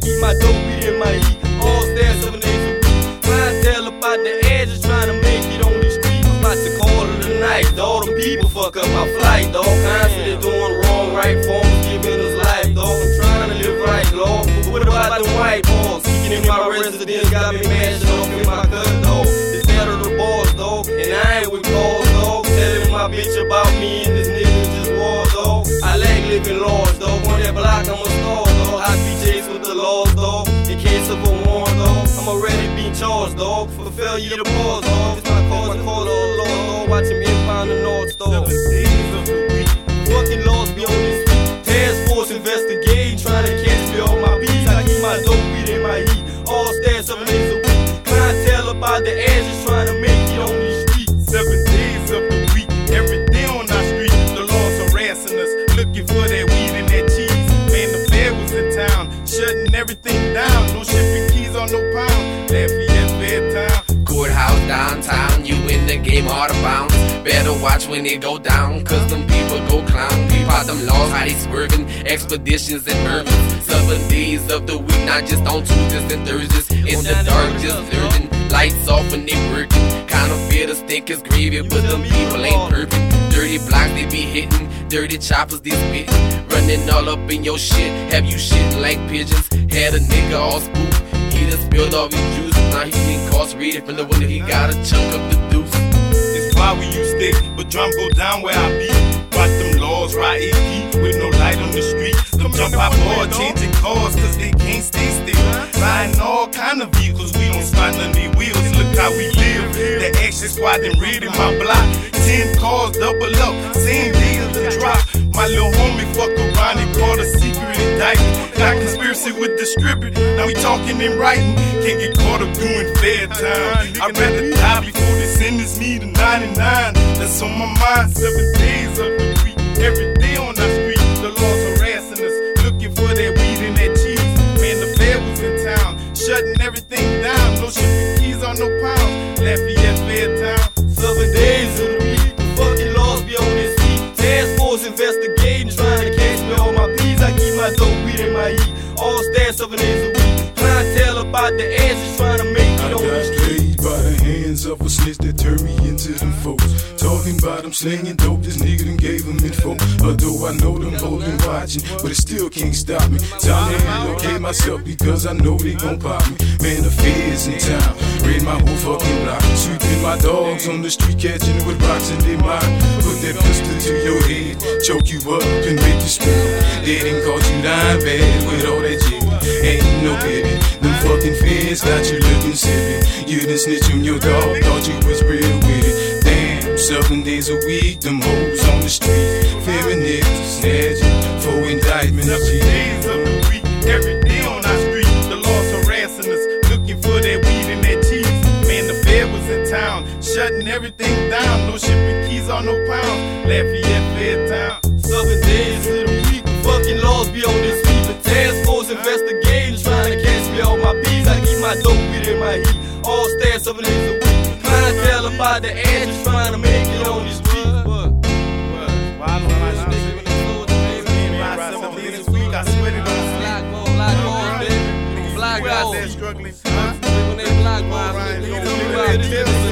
keep my dope weed in my heat. All stairs 7 days a week. Clientele about the edges trying to make it on these streets. About to call it a night, dawg. Them people fuck up my flight, dawg. Constantly doing wrong, right forms, giving us life, dawg. I'm trying to live right, Lord. But what about them white balls? Kicking in my residence, got me mashing off in my cut, dawg. It's better the balls, dawg. And I ain't with calls, dawg. Telling my bitch about me and this nigga just war, dawg. I like living large, dawg. On that block, I'm a star, dawg. I be chased with the laws, dawg. In case of a war, dawg. I'm already being charged, dawg. For failure to pause, dawg. It's my cause, I call all laws, dawg. Watch him impound the North Star. 7 days of the week. Fucking laws be on this week. Task force investigating, trying to catch me on my beats. I keep my dope weed in my heat. All stairs 7 days a week. Clientele about the edges, trying to make it on these streets. 7 days of the week, every day on our street, the laws harassing us, looking for that weed and that cheese. Man, the fair was in town, shutting everything down. No shipping keys on no pound. Lafayette Fairtown. Courthouse downtown, you in the game hard to bounce. Better watch when it go down, cause them people go clown. Peep out them laws, how they swerving, expeditions and urgings. 7 days of the week, not just on Tuesdays and Thursdays. In the dark, just lurking, lights off when they working. Kind of fear the stink is gravy, but them people ain't perfect. Dirty blocks they be hitting, dirty choppers they spitting. Running all up in your shit, have you shitting like pigeons. Had a nigga all spooked, he done spilled all his juice. Now he incarcerated from the window, he got a chunk of the deuce. It's why we use stick, but drum go down where I be. Watch them laws ride AP with no light on the street. Them jump out board, changing cars cause they can't stay still. Riding all kind of vehicles, we don't start none of these wheels. Look how we live, the action squad them red in my block. 10 cars double up, same day as the drop. My little homie fuck around and caught a secret indictment. Got conspiracy with distribute, now we talking and writing. Can't get caught up doing fair time. I'd rather die before they sentence me to 99. That's on my mind, 7 days of the week. Every day on our street, the laws harassing us, looking for that weed and that cheese. Man, the fair was in town, shutting everything down. No shipping keys on no pounds. Lafayette Fairtown. 7 days of the week, the fucking laws be on this heat. Task force investigating, trying to catch me on my P's. I keep my dope weed in my heat. All stairs 7 days a week. Clientele about the edges, trying to make it on these streets. By the hands of a snitch that turned me into them folks. Talking about them slinging dope, this nigga done gave them info. Although I know them hoes been watching, but it still can't stop me. Time to relocate myself because I know they gon' pop me. Man, the feds in town, raid my whole fucking block. Sweeping my dogs on the street, catching it with rocks in their mind. Put that pistol to your head, choke you up and make you spin. They done caught you lying bad with all that jig. Ain't no kidding, them fucking feds got you looking silly. You done snitch on your dog, thought you was real with it. Damn, 7 days a week, them hoes on the street. Fearing niggas, snatching for indictment. 7 days of the week, every day on our street, the laws harassing us, looking for that weed and that cheese. Man, the fair was in town, shutting everything down. No shipping keys on no pounds. Lafayette Fairtown. 7 days of the week, the fucking laws be on this heat. The task force investigating, trying to catch me on my P's. I keep my dope weed in my heat. All stairs 7 days a week. Clientele about the edges, trying to make it on these streets. Black guys that struggling, when they black balls, they gon' be right.